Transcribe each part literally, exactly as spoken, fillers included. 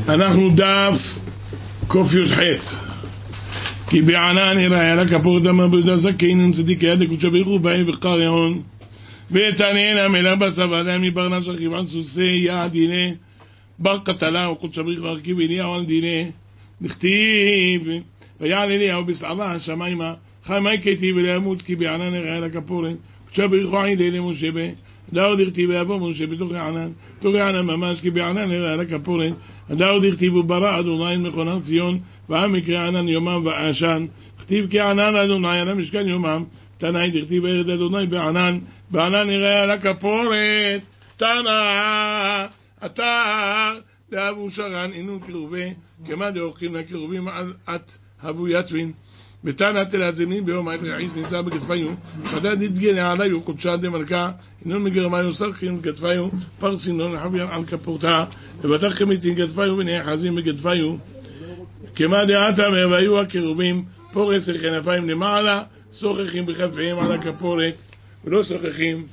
אנחנו דף קוף י"ח. כי בענן יראה לה כפור דמה בודה זקין צדיק יד לקודשו ביחו באי וקריון ותנין המלך בסבלה מברנש רכיבן סוסי יד דיני בר קטלה וקודשו ביחו הרכיב אליהו על דיני נכתיב ויעל אליהו בסעבה השמיימה חמי כתיב ולעמוד כי בענן יראה לה כפורן קודשו ביחו עידי למשה בה דאוד הכתיב אבו משה בתוך הענן תוך הענן ממש כי בענן יראה לה כפורן דאוד הכתיב ברא אדוני מכונת ציון ועם יקרא ענן יומם ועשן כתיב כי ענן אדוני על המשכן יומם תנאי דכתיב ארד אדוני בענן בענן יראה לה כפורת תנא אתה דאבו שרן אינו קרובי כמה דאורחים לקרובים על את הבו יתבין בתנא תלעזמין ביום עת רעיס ניסה בכתפיו חדד יתגלה עליו קודשה דמלכה אינון מגרמיו סרחים בכתפיו פרסינון לחביין על כפורתה ובטחכם איתין כתפיו ונאחזים בכתפיו כמה דעתם והיו הקרובים פורס על כנפיים למעלה שוחחים בכתפיהם על הכפורת ולא שוחחים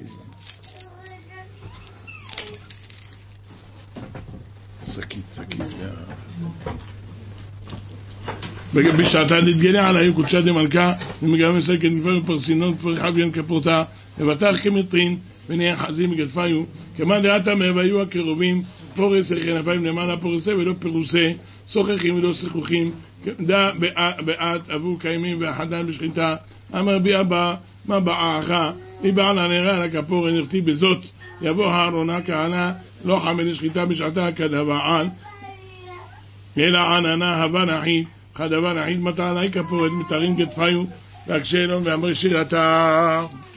שקית שקית בשעתה נתגלה עליו קודשה דמלכה ומגרם מסר כנפיים פרסינון כפר חביין כפורתה ובטח כמטרין ונאחזים בכתפיו כמה דעתם והיו הקרובים פורס על כנפיים למעלה פורסה ולא פרוסה שוחחים ולא שוחחים דע בעת אבו קיימים ואחדן בשחיטה אמר בי אבא מה בעך לי בעלה נראה על הכפורן נכתיב בזאת יבוא הארונה כהנה לא חמל שחיטה בשעתה כדבען אלא עננה הווה נחית חדבה נחית מטה עלי כפורת מתארים כתפיו והקשה אלון ואמר שירתה